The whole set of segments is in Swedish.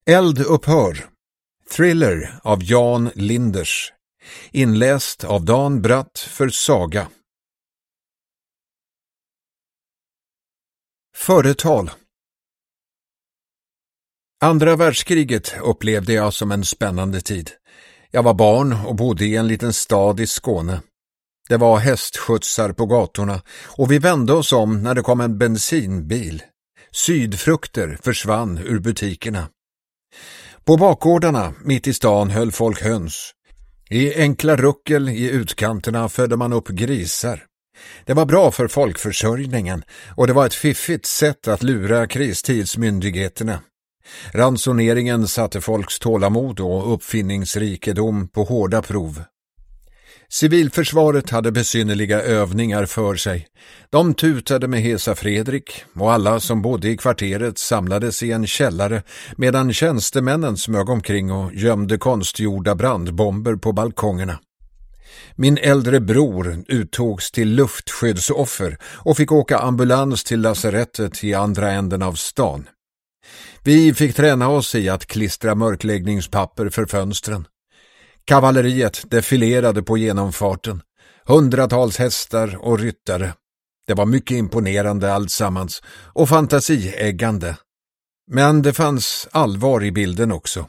Eld upphör. Thriller av Jan Linders. Inläst av Dan Bratt för Saga. Företal. Andra världskriget upplevde jag som en spännande tid. Jag var barn och bodde i en liten stad i Skåne. Det var hästskjutsar på gatorna och vi vände oss om när det kom en bensinbil. Sydfrukter försvann ur butikerna. På bakgårdarna mitt i stan höll folk höns. I enkla ruckel i utkanterna födde man upp grisar. Det var bra för folkförsörjningen och det var ett fiffigt sätt att lura kristidsmyndigheterna. Ransoneringen satte folks tålamod och uppfinningsrikedom på hårda prov. Civilförsvaret hade besynnerliga övningar för sig. De tutade med Hesa Fredrik och alla som bodde i kvarteret samlades i en källare medan tjänstemännen smög omkring och gömde konstgjorda brandbomber på balkongerna. Min äldre bror uttogs till luftskyddsoffer och fick åka ambulans till lasarettet i andra änden av stan. Vi fick träna oss i att klistra mörkläggningspapper för fönstren. Kavalleriet defilerade på genomfarten. Hundratals hästar och ryttare. Det var mycket imponerande alltsammans och fantasieggande. Men det fanns allvar i bilden också.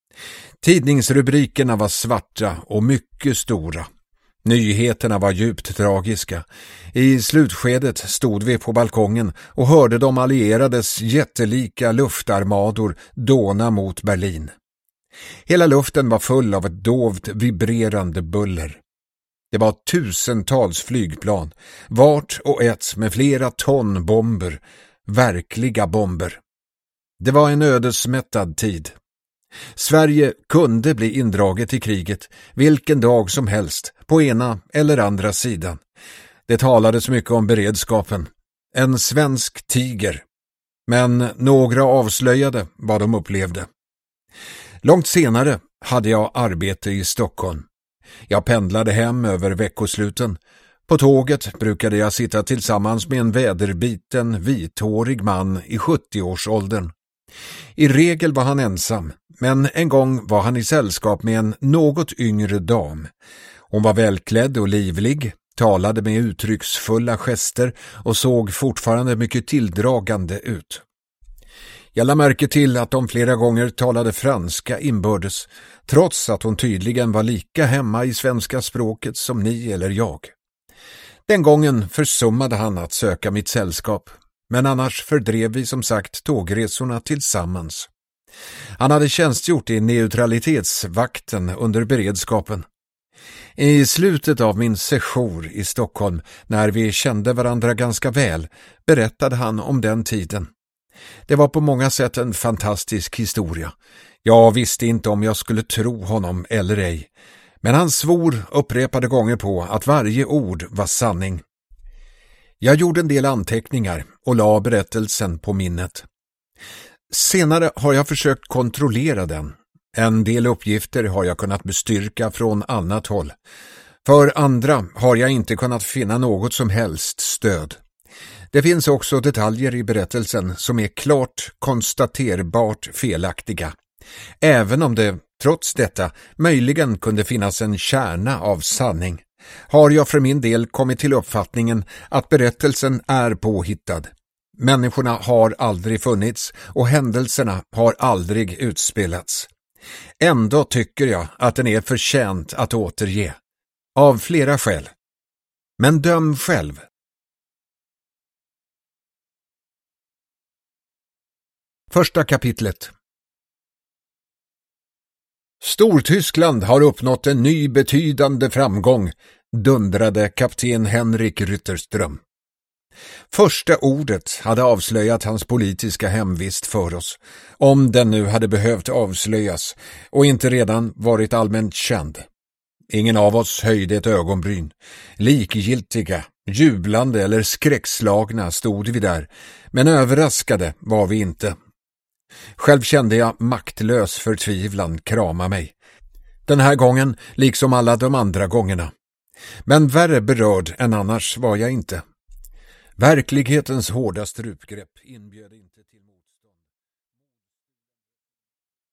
Tidningsrubrikerna var svarta och mycket stora. Nyheterna var djupt tragiska. I slutskedet stod vi på balkongen och hörde de allierades jättelika luftarmador dåna mot Berlin. Hela luften var full av ett dovt vibrerande buller. Det var tusentals flygplan, vart och ett med flera ton bomber, verkliga bomber. Det var en ödesmättad tid. Sverige kunde bli indraget i kriget vilken dag som helst, på ena eller andra sidan. Det talades mycket om beredskapen. En svensk tiger. Men några avslöjade vad de upplevde. Långt senare hade jag arbete i Stockholm. Jag pendlade hem över veckosluten. På tåget brukade jag sitta tillsammans med en väderbiten, vithårig man i 70-årsåldern. I regel var han ensam, men en gång var han i sällskap med en något yngre dam. Hon var välklädd och livlig, talade med uttrycksfulla gester och såg fortfarande mycket tilldragande ut. Jag lade märke till att de flera gånger talade franska inbördes, trots att hon tydligen var lika hemma i svenska språket som ni eller jag. Den gången försummade han att söka mitt sällskap, men annars fördrev vi som sagt tågresorna tillsammans. Han hade tjänstgjort i neutralitetsvakten under beredskapen. I slutet av min sejour i Stockholm, när vi kände varandra ganska väl, berättade han om den tiden. Det var på många sätt en fantastisk historia. Jag visste inte om jag skulle tro honom eller ej. Men han svor upprepade gånger på att varje ord var sanning. Jag gjorde en del anteckningar och la berättelsen på minnet. Senare har jag försökt kontrollera den. En del uppgifter har jag kunnat bestyrka från annat håll. För andra har jag inte kunnat finna något som helst stöd. Det finns också detaljer i berättelsen som är klart konstaterbart felaktiga. Även om det, trots detta, möjligen kunde finnas en kärna av sanning, har jag för min del kommit till uppfattningen att berättelsen är påhittad. Människorna har aldrig funnits och händelserna har aldrig utspelats. Ändå tycker jag att den är förtjänt att återge. Av flera skäl. Men döm själv. Första kapitlet. Stortyskland har uppnått en ny betydande framgång, dundrade kapten Henrik Rytterström. Första ordet hade avslöjat hans politiska hemvist för oss, om den nu hade behövt avslöjas och inte redan varit allmänt känd. Ingen av oss höjde ett ögonbryn. Likgiltiga, jublande eller skräckslagna stod vi där, men överraskade var vi inte. Själv kände jag maktlös förtvivlan krama mig. Den här gången liksom alla de andra gångerna. Men värre berörd än annars var jag inte. Verklighetens hårda strupgrepp inbjöd inte.